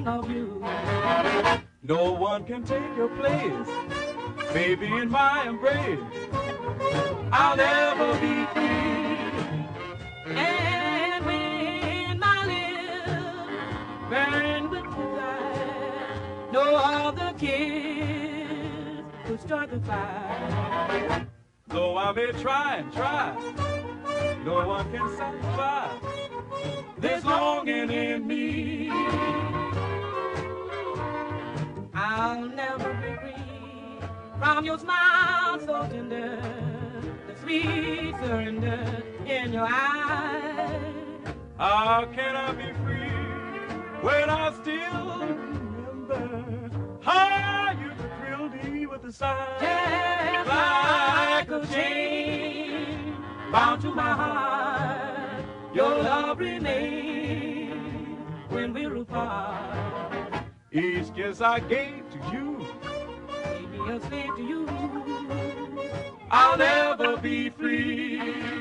thinking of you. No one can take your place, baby, in my embrace. I'll never be free. And when my lips burn with desire, no other kiss could start the fire. Though I may try and try, no one can satisfy this longing in me. I'll never be free from your smile so tender, the sweet surrender in your eyes. How can I be free when I still remember how you thrilled me with the sigh? Just like a chain bound to my heart, your love remains when we're apart. Each kiss I gave to you, Made me a slave to you. I'll never be free.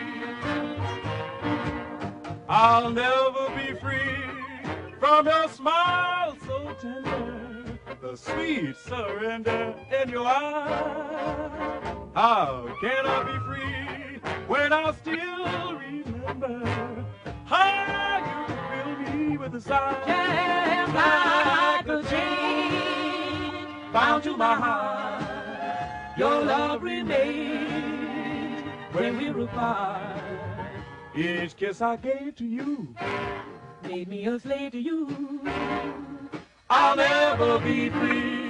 I'll never be free from your smile so tender, the sweet surrender in your eyes. How can I be free when I still remember how you fill me with the sigh? Just like a chain bound to my heart, your love remains when we're apart. Each kiss I gave to you Made me a slave to you. I'll never be free.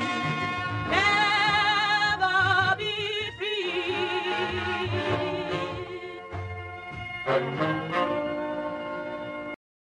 Never be free.